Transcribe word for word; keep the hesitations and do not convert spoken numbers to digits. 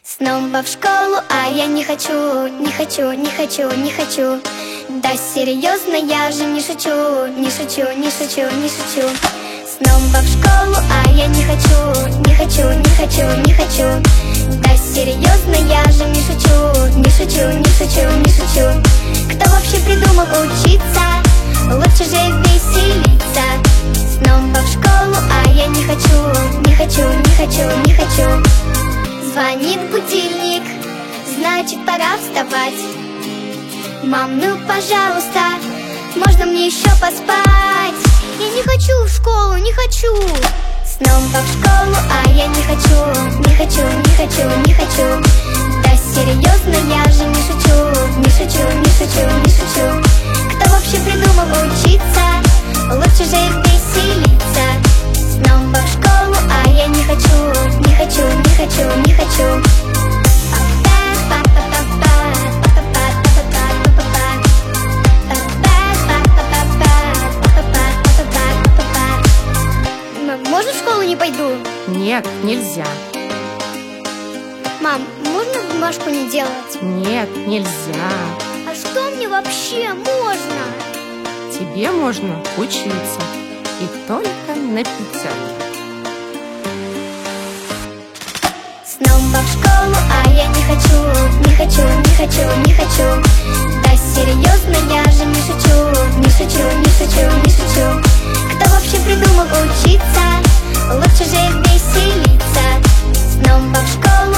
Снова в школу, а я не хочу, не хочу, не хочу, не хочу. Да серьезно, я же не шучу, не шучу, не шучу, не шучу. Снова в школу, а я не хочу, не хочу, не хочу, не хочу. Да серьезно, я же не шучу, не шучу, не шучу, не шучу. Кто вообще придумал учиться? Лучше же веселиться. Снова в школу, а я не хочу, не хочу, не хочу, не хочу. Звонит будильник, значит пора вставать. Мам, ну пожалуйста, можно мне еще поспать? Я не хочу в школу, не хочу. Снова в школу, а я не хочу, не хочу, не хочу, не хочу. Да серьезно, я же не шучу, не шучу, не шучу, не шучу. Кто вообще придумал учиться? Лучше же веселиться. Снова в школу, а я не хочу, не хочу, не хочу, не хочу. Можно в школу не пойду? Нет, нельзя. Мам, можно бумажку не делать? Нет, нельзя. А что мне вообще можно? Тебе можно учиться. И только на пятерку. Снова в школу, а я не хочу, не хочу, не хочу, не хочу. Да серьезно, я же не шучу, не шучу, не шучу, не шучу. Кто вообще придумал учиться? Лучше же веселиться. Снова в школу,